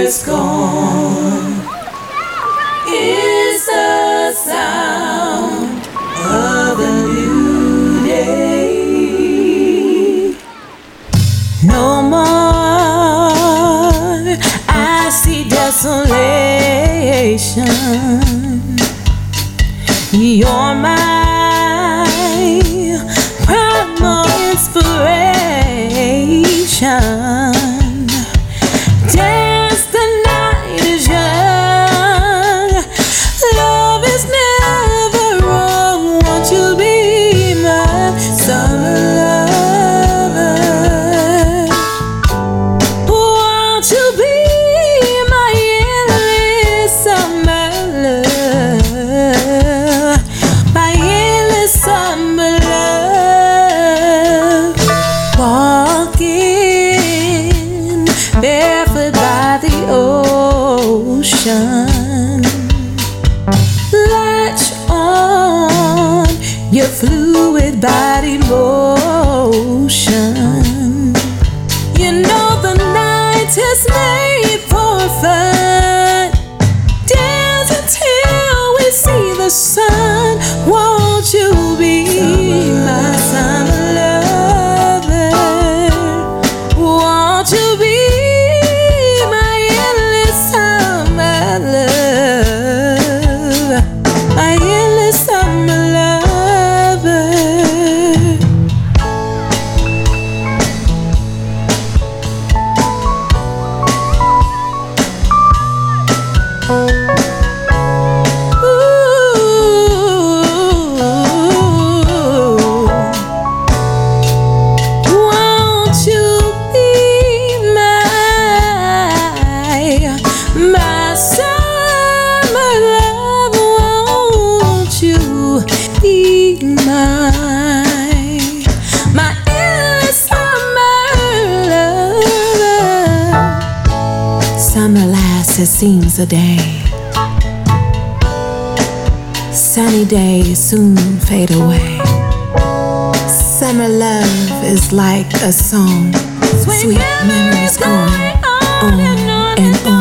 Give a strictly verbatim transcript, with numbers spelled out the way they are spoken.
is gone is the sound of a new day. No more I see desolation. You're my primal inspiration. Dance, the night is young. Love is never wrong. Won't you be my summer lover? Won't you be my endless summer love? My endless summer love. Walking barefoot by the ocean. Latch on your fluid body motion. You know the night is made for fun. Dance until we see the sun. Won't you be my summer lover? Won't you be my endless summer love? My endless summer lover. Won't you be my, my summer love? Won't you be my, my endless summer love? Summer lasts, it seems a day. Sunny days soon fade away. Summer love is like a song. Sweet memories going on and on.